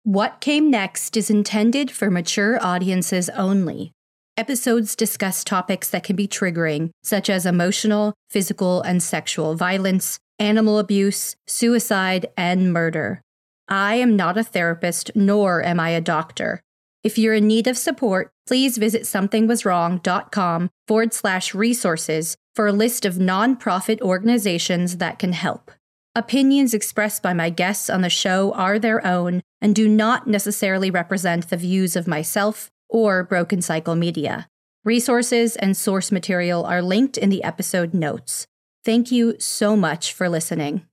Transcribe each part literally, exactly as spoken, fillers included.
What Came Next is intended for mature audiences only. Episodes discuss topics that can be triggering, such as emotional, physical, and sexual violence, animal abuse, suicide, and murder. I am not a therapist, nor am I a doctor. If you're in need of support, please visit somethingwaswrong.com forward slash resources for a list of nonprofit organizations that can help. Opinions expressed by my guests on the show are their own and do not necessarily represent the views of myself or Broken Cycle Media. Resources and source material are linked in the episode notes. Thank you so much for listening.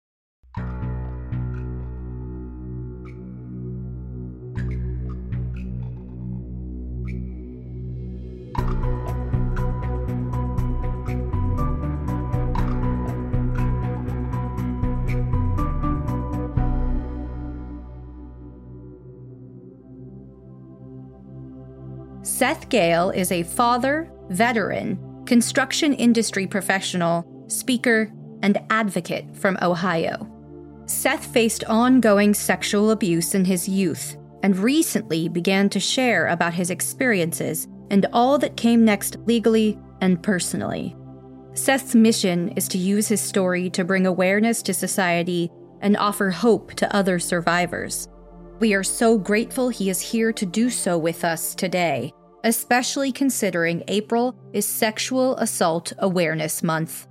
Seth Gale is a father, veteran, construction industry professional, speaker, and advocate from Ohio. Seth faced ongoing sexual abuse in his youth and recently began to share about his experiences and all that came next legally and personally. Seth's mission is to use his story to bring awareness to society and offer hope to other survivors. We are so grateful he is here to do so with us today, especially considering April is Sexual Assault Awareness Month.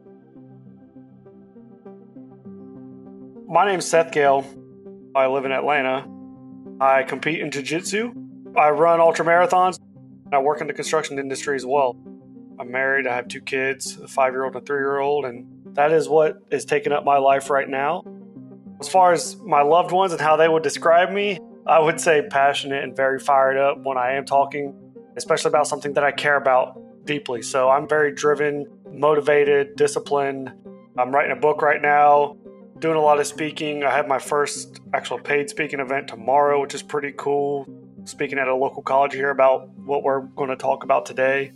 My name's Seth Gale. I live in Atlanta. I compete in jiu-jitsu. I run ultramarathons. I work in the construction industry as well. I'm married. I have two kids, a five-year-old and a three-year-old, and that is what is taking up my life right now. As far as my loved ones and how they would describe me, I would say passionate and very fired up when I am talking, especially about something that I care about deeply. So I'm very driven, motivated, disciplined. I'm writing a book right now, doing a lot of speaking. I have my first actual paid speaking event tomorrow, which is pretty cool. Speaking at a local college here about what we're going to talk about today.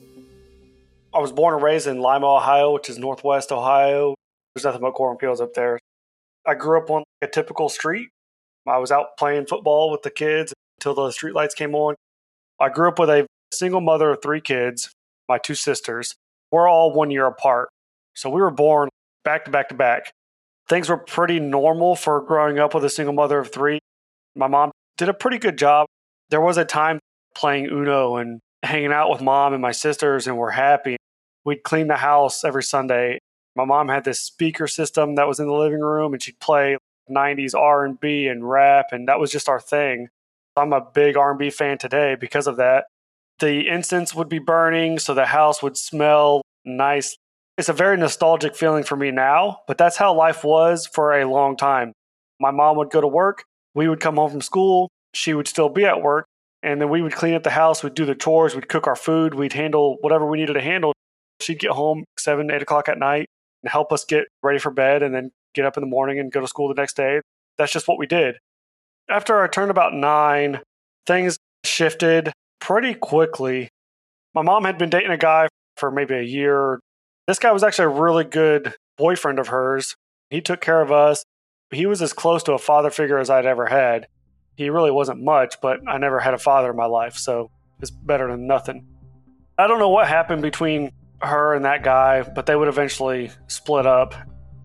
I was born and raised in Lima, Ohio, which is northwest Ohio. There's nothing but cornfields up there. I grew up on a typical street. I was out playing football with the kids until the street lights came on. I grew up with a single mother of three kids, my two sisters. We're all one year apart. So we were born back to back to back. Things were pretty normal for growing up with a single mother of three. My mom did a pretty good job. There was a time playing Uno and hanging out with mom and my sisters, and we're happy. We'd clean the house every Sunday. My mom had this speaker system that was in the living room, and she'd play nineties R and B and rap, and that was just our thing. I'm a big R and B fan today because of that. The incense would be burning, so the house would smell nice. It's a very nostalgic feeling for me now, but that's how life was for a long time. My mom would go to work. We would come home from school. She would still be at work, and then we would clean up the house. We'd do the chores. We'd cook our food. We'd handle whatever we needed to handle. She'd get home seven, eight o'clock at night and help us get ready for bed and then get up in the morning and go to school the next day. That's just what we did. After I turned about nine, things shifted pretty quickly. My mom had been dating a guy for maybe a year. This guy was actually a really good boyfriend of hers. He took care of us. He was as close to a father figure as I'd ever had. He really wasn't much, but I never had a father in my life, so it's better than nothing. I don't know what happened between her and that guy, but they would eventually split up.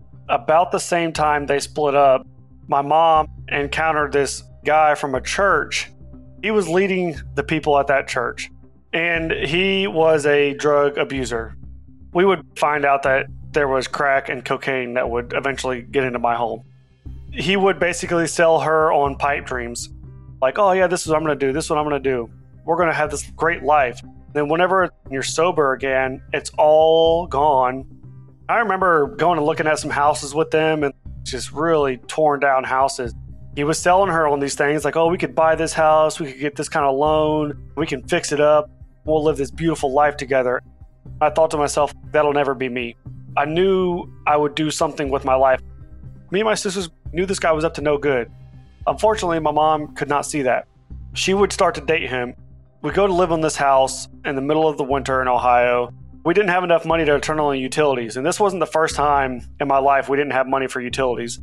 About the same time they split up, my mom encountered this guy from a church. He was leading the people at that church, and he was a drug abuser. We would find out that there was crack and cocaine that would eventually get into my home. He would basically sell her on pipe dreams. Like, oh yeah, this is what I'm going to do. This is what I'm going to do. We're going to have this great life. Then whenever you're sober again, it's all gone. I remember going and looking at some houses with them and just really torn down houses. He was selling her on these things like, oh, we could buy this house. We could get this kind of loan. We can fix it up. We'll live this beautiful life together. I thought to myself, that'll never be me. I knew I would do something with my life. Me and my sisters knew this guy was up to no good. Unfortunately, my mom could not see that. She would start to date him. We go to live in this house in the middle of the winter in Ohio. We didn't have enough money to turn on utilities. And this wasn't the first time in my life we didn't have money for utilities.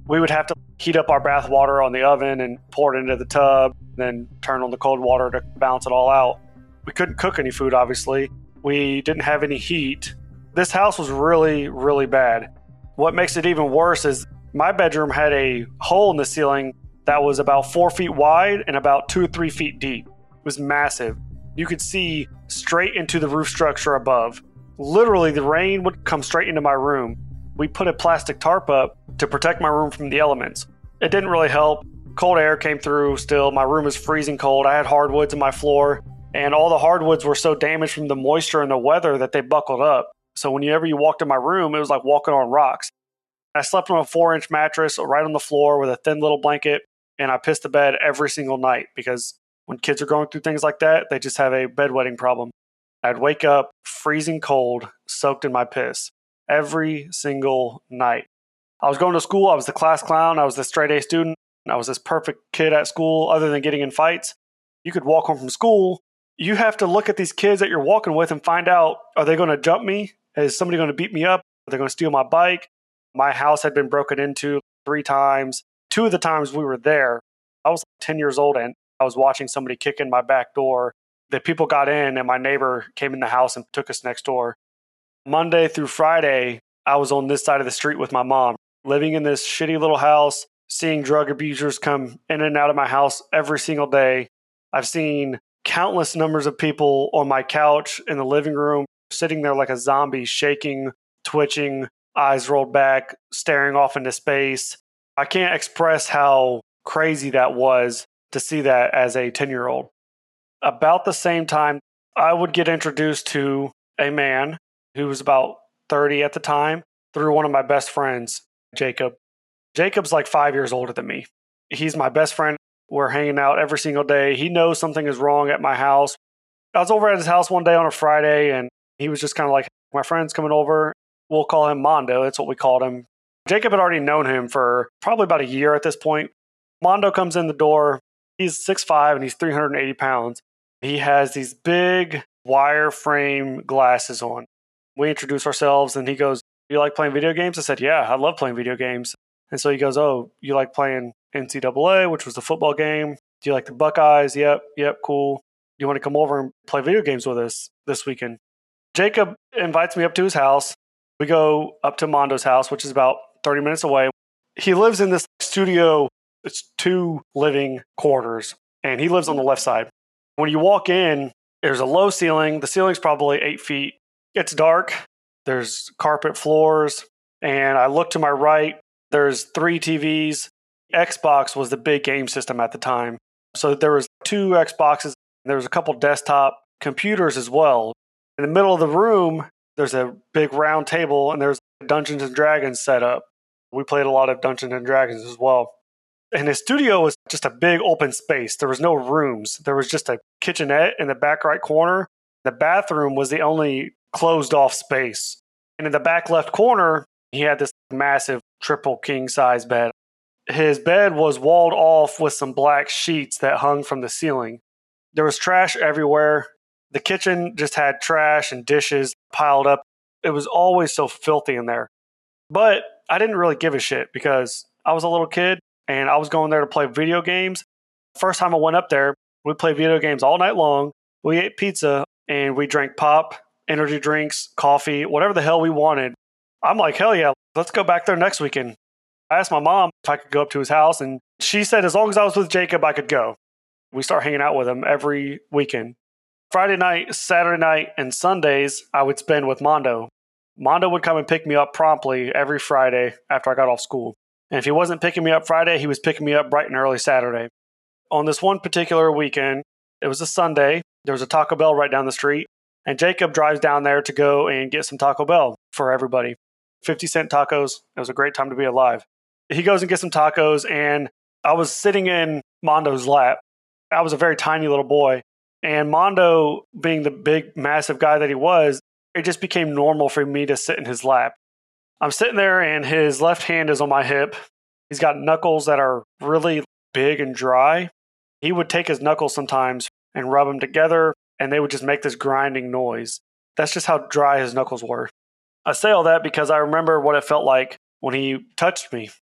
We would have to heat up our bath water on the oven and pour it into the tub, then turn on the cold water to balance it all out. We couldn't cook any food, obviously. We didn't have any heat. This house was really, really bad. What makes it even worse is my bedroom had a hole in the ceiling that was about four feet wide and about two or three feet deep. It was massive. You could see straight into the roof structure above. Literally, the rain would come straight into my room. We put a plastic tarp up to protect my room from the elements. It didn't really help. Cold air came through still. My room was freezing cold. I had hardwoods in my floor, and all the hardwoods were so damaged from the moisture and the weather that they buckled up. So whenever you walked in my room, it was like walking on rocks. I slept on a four-inch mattress right on the floor with a thin little blanket, and I pissed the bed every single night because when kids are going through things like that, they just have a bedwetting problem. I'd wake up freezing cold, soaked in my piss every single night. I was going to school. I was the class clown. I was the straight A student. I was this perfect kid at school other than getting in fights. You could walk home from school. You have to look at these kids that you're walking with and find out, are they going to jump me? Is somebody going to beat me up? Are they going to steal my bike? My house had been broken into three times. Two of the times we were there, I was ten years old and I was watching somebody kick in my back door. The people got in and my neighbor came in the house and took us next door. Monday through Friday, I was on this side of the street with my mom, living in this shitty little house, seeing drug abusers come in and out of my house every single day. I've seen countless numbers of people on my couch in the living room, sitting there like a zombie, shaking, twitching, eyes rolled back, staring off into space. I can't express how crazy that was to see that as a ten-year-old. About the same time, I would get introduced to a man who was about thirty at the time through one of my best friends, Jacob. Jacob's like five years older than me. He's my best friend. We're hanging out every single day. He knows something is wrong at my house. I was over at his house one day on a Friday, and he was just kind of like, my friend's coming over. We'll call him Mondo. That's what we called him. Jacob had already known him for probably about a year at this point. Mondo comes in the door. He's six foot five and he's three hundred eighty pounds. He has these big wire frame glasses on. We introduce ourselves and he goes, you like playing video games? I said, yeah, I love playing video games. And so he goes, oh, you like playing N C double A, which was the football game? Do you like the Buckeyes? Yep, yep, cool. Do you want to come over and play video games with us this weekend? Jacob invites me up to his house. We go up to Mondo's house, which is about thirty minutes away. He lives in this studio. It's two living quarters, and he lives on the left side. When you walk in, there's a low ceiling. The ceiling's probably eight feet. It's dark. There's carpet floors, and I look to my right. There's three T Vs. Xbox was the big game system at the time. So there was two Xboxes. And there was a couple desktop computers as well. In the middle of the room, there's a big round table, and there's Dungeons and Dragons set up. We played a lot of Dungeons and Dragons as well. And his studio was just a big open space. There was no rooms. There was just a kitchenette in the back right corner. The bathroom was the only closed off space. And in the back left corner, he had this massive triple king size bed. His bed was walled off with some black sheets that hung from the ceiling. There was trash everywhere. The kitchen just had trash and dishes piled up. It was always so filthy in there. But I didn't really give a shit because I was a little kid and I was going there to play video games. First time I went up there, we played video games all night long. We ate pizza and we drank pop, energy drinks, coffee, whatever the hell we wanted. I'm like, hell yeah, let's go back there next weekend. I asked my mom if I could go up to his house, and she said as long as I was with Jacob, I could go. We start hanging out with him every weekend. Friday night, Saturday night, and Sundays, I would spend with Mondo. Mondo would come and pick me up promptly every Friday after I got off school. And if he wasn't picking me up Friday, he was picking me up bright and early Saturday. On this one particular weekend, it was a Sunday. There was a Taco Bell right down the street. And Jacob drives down there to go and get some Taco Bell for everybody. fifty cent tacos. It was a great time to be alive. He goes and gets some tacos, and I was sitting in Mondo's lap. I was a very tiny little boy. And Mondo, being the big, massive guy that he was, it just became normal for me to sit in his lap. I'm sitting there, and his left hand is on my hip. He's got knuckles that are really big and dry. He would take his knuckles sometimes and rub them together, and they would just make this grinding noise. That's just how dry his knuckles were. I say all that because I remember what it felt like when he touched me.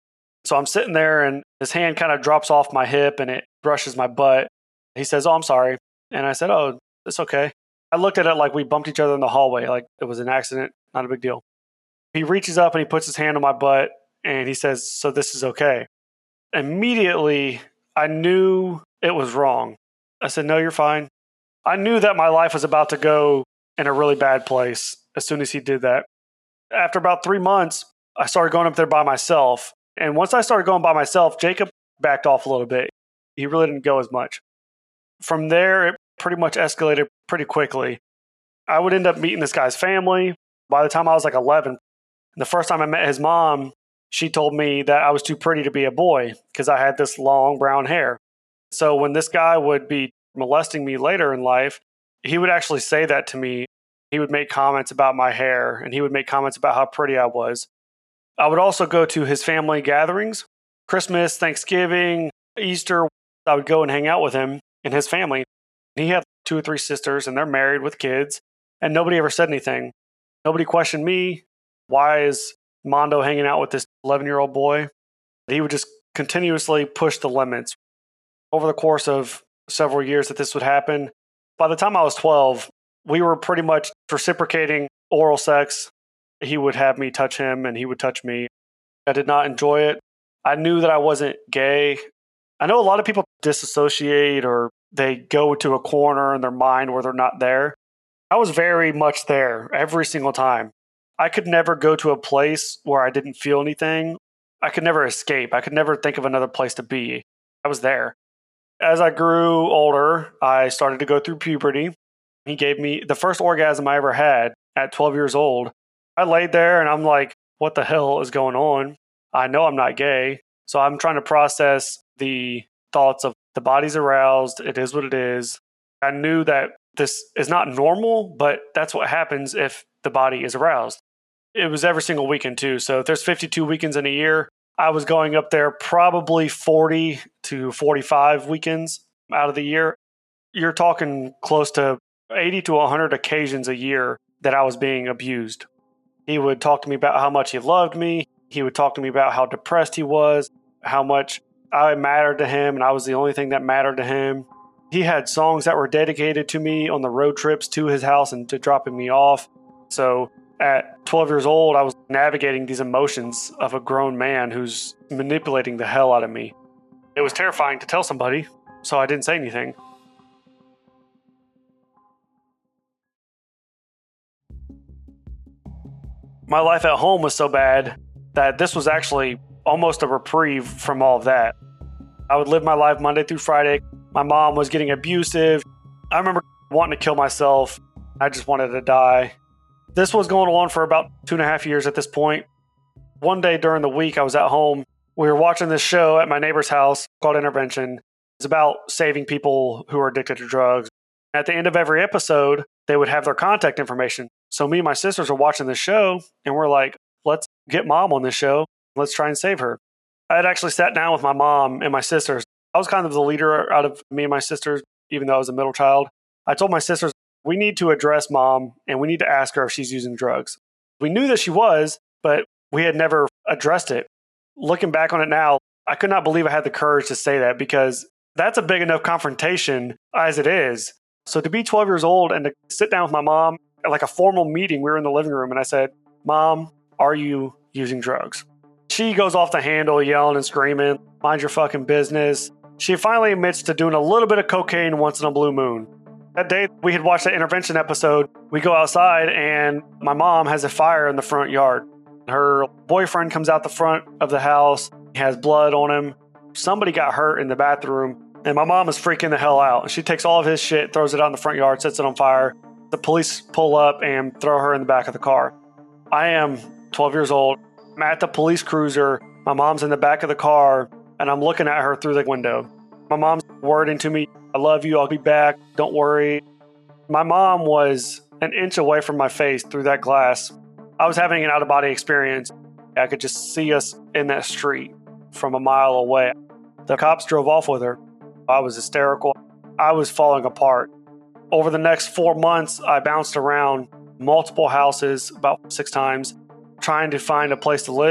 So I'm sitting there and his hand kind of drops off my hip and it brushes my butt. He says, "Oh, I'm sorry." And I said, "Oh, it's okay." I looked at it like we bumped each other in the hallway, like it was an accident, not a big deal. He reaches up and he puts his hand on my butt and he says, "So this is okay." Immediately, I knew it was wrong. I said, "No, you're fine." I knew that my life was about to go in a really bad place as soon as he did that. After about three months, I started going up there by myself. And once I started going by myself, Jacob backed off a little bit. He really didn't go as much. From there, it pretty much escalated pretty quickly. I would end up meeting this guy's family. By the time I was like eleven, the first time I met his mom, she told me that I was too pretty to be a boy because I had this long brown hair. So when this guy would be molesting me later in life, he would actually say that to me. He would make comments about my hair and he would make comments about how pretty I was. I would also go to his family gatherings, Christmas, Thanksgiving, Easter. I would go and hang out with him and his family. He had two or three sisters and they're married with kids and nobody ever said anything. Nobody questioned me. Why is Mondo hanging out with this eleven-year-old boy? He would just continuously push the limits. Over the course of several years that this would happen, by the time I was twelve, we were pretty much reciprocating oral sex. He would have me touch him and he would touch me. I did not enjoy it. I knew that I wasn't gay. I know a lot of people disassociate or they go to a corner in their mind where they're not there. I was very much there every single time. I could never go to a place where I didn't feel anything. I could never escape. I could never think of another place to be. I was there. As I grew older, I started to go through puberty. He gave me the first orgasm I ever had at twelve years old. I laid there and I'm like, what the hell is going on? I know I'm not gay. So I'm trying to process the thoughts of the body's aroused. It is what it is. I knew that this is not normal, but that's what happens if the body is aroused. It was every single weekend too. So if there's fifty-two weekends in a year, I was going up there probably forty to forty-five weekends out of the year. You're talking close to eighty to one hundred occasions a year that I was being abused. He would talk to me about how much he loved me. He would talk to me about how depressed he was, how much I mattered to him, and I was the only thing that mattered to him. He had songs that were dedicated to me on the road trips to his house and to dropping me off. So at twelve years old, I was navigating these emotions of a grown man who's manipulating the hell out of me. It was terrifying to tell somebody, so I didn't say anything. My life at home was so bad that this was actually almost a reprieve from all of that. I would live my life Monday through Friday. My mom was getting abusive. I remember wanting to kill myself. I just wanted to die. This was going on for about two and a half years at this point. One day during the week, I was at home. We were watching this show at my neighbor's house called Intervention. It's about saving people who are addicted to drugs. At the end of every episode, they would have their contact information. So me and my sisters are watching the show, and we're like, let's get mom on this show. Let's try and save her. I had actually sat down with my mom and my sisters. I was kind of the leader out of me and my sisters, even though I was a middle child. I told my sisters, we need to address mom, and we need to ask her if she's using drugs. We knew that she was, but we had never addressed it. Looking back on it now, I could not believe I had the courage to say that because that's a big enough confrontation as it is. So to be twelve years old and to sit down with my mom at like a formal meeting, we were in the living room and I said, Mom, are you using drugs? She goes off the handle yelling and screaming, mind your fucking business. She finally admits to doing a little bit of cocaine once in a blue moon. That day we had watched that Intervention episode. We go outside and my mom has a fire in the front yard. Her boyfriend comes out the front of the house. He has blood on him. Somebody got hurt in the bathroom. And my mom is freaking the hell out. She takes all of his shit, throws it out in the front yard, sets it on fire. The police pull up and throw her in the back of the car. I am twelve years old. I'm at the police cruiser. My mom's in the back of the car, and I'm looking at her through the window. My mom's wording to me, I love you, I'll be back, don't worry. My mom was an inch away from my face through that glass. I was having an out-of-body experience. I could just see us in that street from a mile away. The cops drove off with her. I was hysterical. I was falling apart. Over the next four months, I bounced around multiple houses about six times, trying to find a place to live.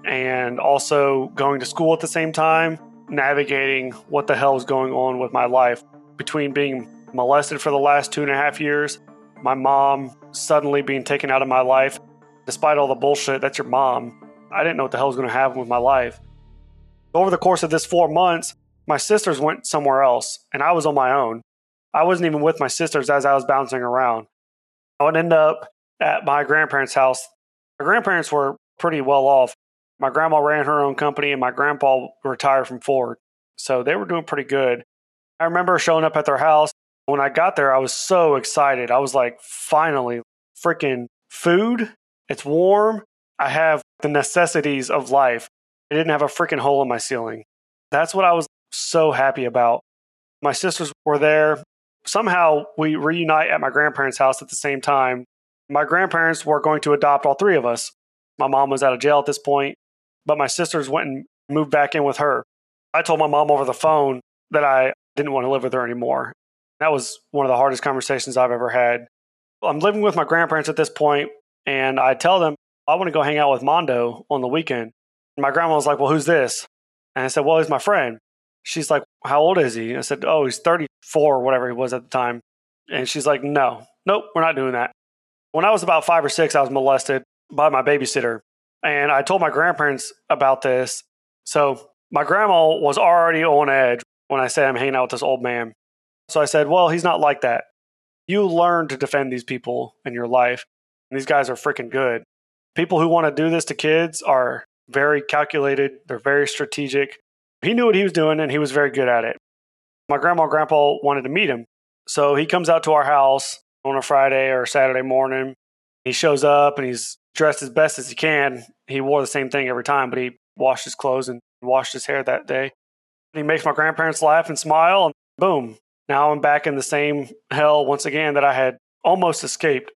and also going to school at the same time, navigating what the hell is going on with my life. Between being molested for the last two and a half years, my mom suddenly being taken out of my life, despite all the bullshit, that's your mom. I didn't know what the hell was going to happen with my life. Over the course of this four months, my sisters went somewhere else, and I was on my own. I wasn't even with my sisters as I was bouncing around. I would end up at my grandparents' house. My grandparents were pretty well off. My grandma ran her own company, and my grandpa retired from Ford. So they were doing pretty good. I remember showing up at their house. When I got there, I was so excited. I was like, finally, freaking food. It's warm. I have the necessities of life. I didn't have a freaking hole in my ceiling. That's what I was so happy about. My sisters were there. Somehow we reunite at my grandparents' house at the same time. My grandparents were going to adopt all three of us. My mom was out of jail at this point, but my sisters went and moved back in with her. I told my mom over the phone that I didn't want to live with her anymore. That was one of the hardest conversations I've ever had. I'm living with my grandparents at this point, and I tell them, I want to go hang out with Mondo on the weekend. And my grandma was like, well, who's this? And I said, well, he's my friend. She's like, how old is he? I said, oh, he's thirty-four or whatever he was at the time. And she's like, no, nope, we're not doing that. When I was about five or six, I was molested by my babysitter. And I told my grandparents about this. So my grandma was already on edge when I said I'm hanging out with this old man. So I said, well, he's not like that. You learn to defend these people in your life. And these guys are freaking good. People who want to do this to kids are very calculated. They're very strategic. He knew what he was doing, and he was very good at it. My grandma and grandpa wanted to meet him. So he comes out to our house on a Friday or Saturday morning. He shows up, and he's dressed as best as he can. He wore the same thing every time, but he washed his clothes and washed his hair that day. He makes my grandparents laugh and smile, and boom. Now I'm back in the same hell once again that I had almost escaped.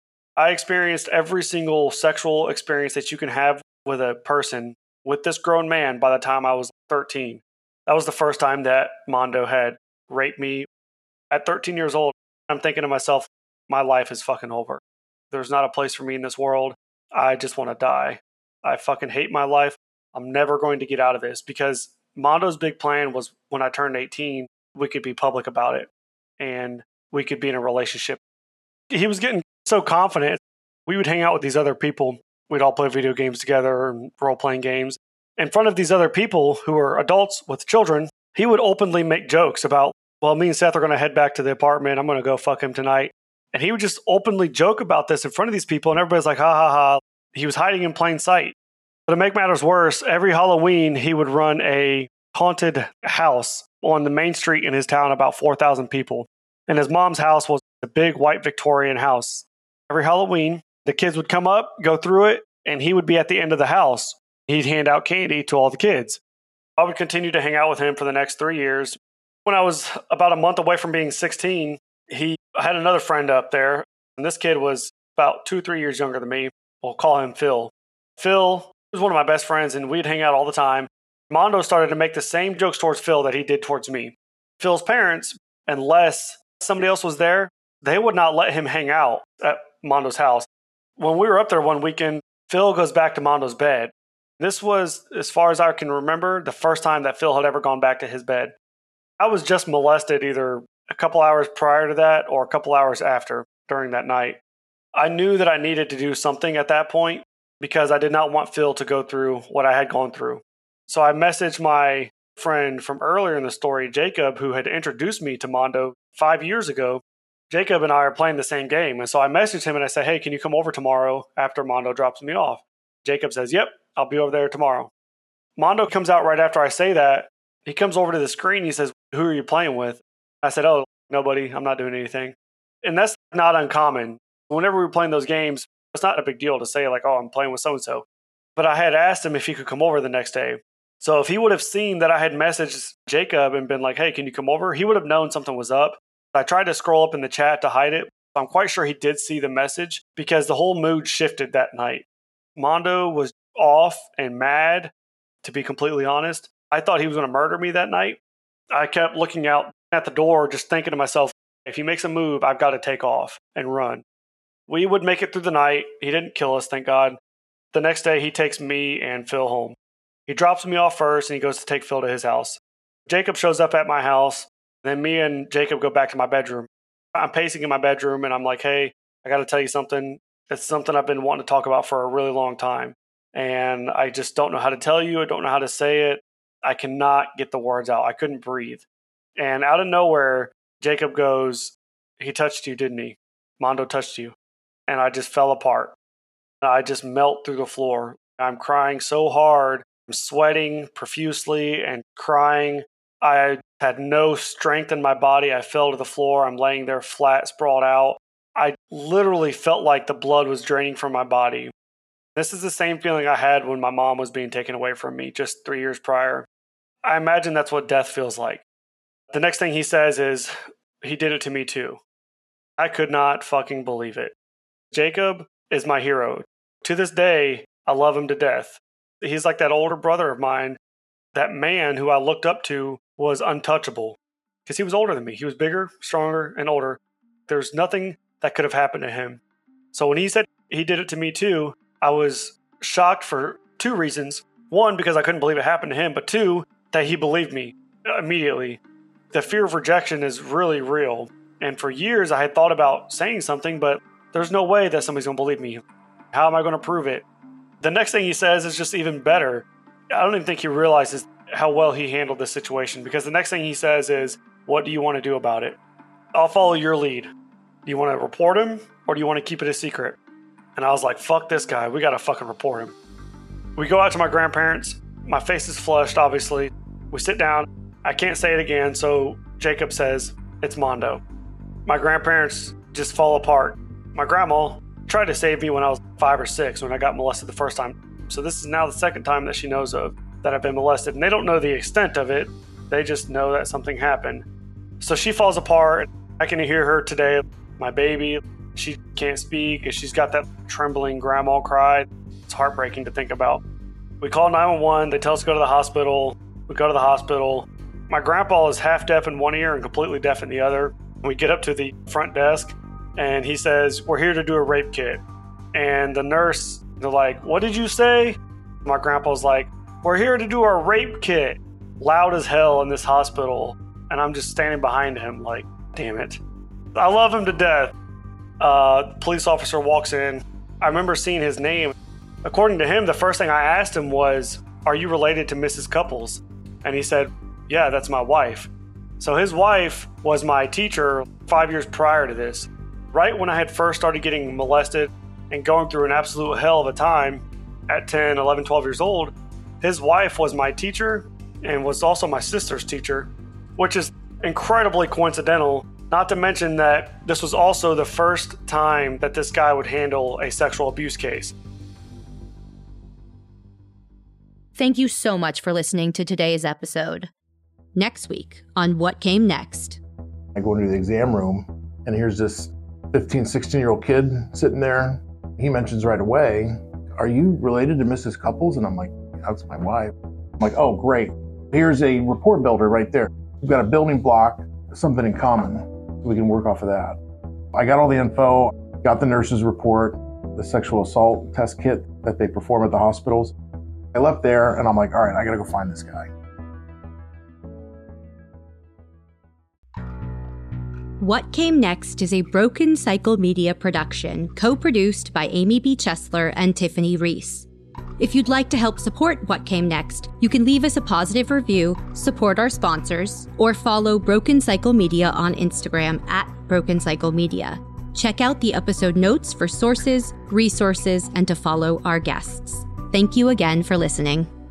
I experienced every single sexual experience that you can have with a person with this grown man by the time I was thirteen. That was the first time that Mondo had raped me. At thirteen years old, I'm thinking to myself, my life is fucking over. There's not a place for me in this world. I just want to die. I fucking hate my life. I'm never going to get out of this, because Mondo's big plan was when I turned eighteen, we could be public about it and we could be in a relationship. He was getting so confident. We would hang out with these other people. We'd all play video games together and role-playing games. In front of these other people who were adults with children, he would openly make jokes about, well, me and Seth are going to head back to the apartment. I'm going to go fuck him tonight. And he would just openly joke about this in front of these people, and everybody's like, ha, ha, ha. He was hiding in plain sight. But to make matters worse, every Halloween, he would run a haunted house on the main street in his town, about four thousand people. And his mom's house was a big white Victorian house. Every Halloween, the kids would come up, go through it, and he would be at the end of the house. He'd hand out candy to all the kids. I would continue to hang out with him for the next three years. When I was about a month away from being sixteen, he had another friend up there. And this kid was about two, three years younger than me. We'll call him Phil. Phil was one of my best friends, and we'd hang out all the time. Mondo started to make the same jokes towards Phil that he did towards me. Phil's parents, unless somebody else was there, they would not let him hang out at Mondo's house. When we were up there one weekend, Phil goes back to Mondo's bed. This was, as far as I can remember, the first time that Phil had ever gone back to his bed. I was just molested either a couple hours prior to that or a couple hours after during that night. I knew that I needed to do something at that point because I did not want Phil to go through what I had gone through. So I messaged my friend from earlier in the story, Jacob, who had introduced me to Mondo five years ago. Jacob and I are playing the same game. And so I messaged him and I said, hey, can you come over tomorrow after Mondo drops me off? Jacob says, yep, I'll be over there tomorrow. Mondo comes out right after I say that. He comes over to the screen. He says, who are you playing with? I said, oh, nobody. I'm not doing anything. And that's not uncommon. Whenever we were playing those games, it's not a big deal to say like, oh, I'm playing with so-and-so. But I had asked him if he could come over the next day. So if he would have seen that I had messaged Jacob and been like, hey, can you come over? He would have known something was up. I tried to scroll up in the chat to hide it. I'm quite sure he did see the message because the whole mood shifted that night. Mondo was off and mad, to be completely honest. I thought he was going to murder me that night. I kept looking out at the door, just thinking to myself, if he makes a move, I've got to take off and run. We would make it through the night. He didn't kill us, thank God. The next day, he takes me and Phil home. He drops me off first, and he goes to take Phil to his house. Jacob shows up at my house. Then me and Jacob go back to my bedroom. I'm pacing in my bedroom, and I'm like, hey, I got to tell you something. It's something I've been wanting to talk about for a really long time. And I just don't know how to tell you. I don't know how to say it. I cannot get the words out. I couldn't breathe. And out of nowhere, Jacob goes, he touched you, didn't he? Mondo touched you. And I just fell apart. I just melt through the floor. I'm crying so hard. I'm sweating profusely and crying. I had no strength in my body. I fell to the floor. I'm laying there flat, sprawled out. I literally felt like the blood was draining from my body. This is the same feeling I had when my mom was being taken away from me just three years prior. I imagine that's what death feels like. The next thing he says is, he did it to me too. I could not fucking believe it. Jacob is my hero. To this day, I love him to death. He's like that older brother of mine. That man who I looked up to was untouchable because he was older than me. He was bigger, stronger, and older. There's nothing that could have happened to him. So when he said he did it to me too, I was shocked for two reasons. One, because I couldn't believe it happened to him, but two, that he believed me immediately. The fear of rejection is really real. And for years, I had thought about saying something, but there's no way that somebody's going to believe me. How am I going to prove it? The next thing he says is just even better. I don't even think he realizes how well he handled this situation, because the next thing he says is, what do you want to do about it? I'll follow your lead. Do you want to report him, or do you want to keep it a secret? And I was like, fuck this guy. We got to fucking report him. We go out to my grandparents. My face is flushed, obviously. We sit down. I can't say it again, so Jacob says, it's Mondo. My grandparents just fall apart. My grandma tried to save me when I was five or six, when I got molested the first time. So this is now the second time that she knows of that I've been molested. And they don't know the extent of it. They just know that something happened. So she falls apart. I can hear her today. My baby, she can't speak. She's got that trembling grandma cry. It's heartbreaking to think about. We call nine one one. They tell us to go to the hospital. We go to the hospital. My grandpa is half deaf in one ear and completely deaf in the other. We get up to the front desk, and he says, we're here to do a rape kit. And the nurse, they're like, what did you say? My grandpa's like, we're here to do a rape kit. Loud as hell in this hospital. And I'm just standing behind him like, damn it. I love him to death. Uh, the police officer walks in. I remember seeing his name. According to him, the first thing I asked him was, are you related to Missus Couples? And he said, yeah, that's my wife. So his wife was my teacher five years prior to this. Right when I had first started getting molested and going through an absolute hell of a time at ten, eleven, twelve years old, his wife was my teacher and was also my sister's teacher, which is incredibly coincidental, not to mention that this was also the first time that this guy would handle a sexual abuse case. Thank you so much for listening to today's episode. Next week on What Came Next. I go into the exam room, and here's this fifteen, sixteen-year-old kid sitting there. He mentions right away, are you related to Missus Couples? And I'm like, that's my wife. I'm like, oh, great. Here's a report builder right there. We've got a building block, something in common. We can work off of that. I got all the info, got the nurse's report, the sexual assault test kit that they perform at the hospitals. I left there, and I'm like, all right, I got to go find this guy. What Came Next is a Broken Cycle Media production, co-produced by Amy B. Chesler and Tiffany Reese. If you'd like to help support What Came Next, you can leave us a positive review, support our sponsors, or follow Broken Cycle Media on Instagram at Broken Cycle Media. Check out the episode notes for sources, resources, and to follow our guests. Thank you again for listening.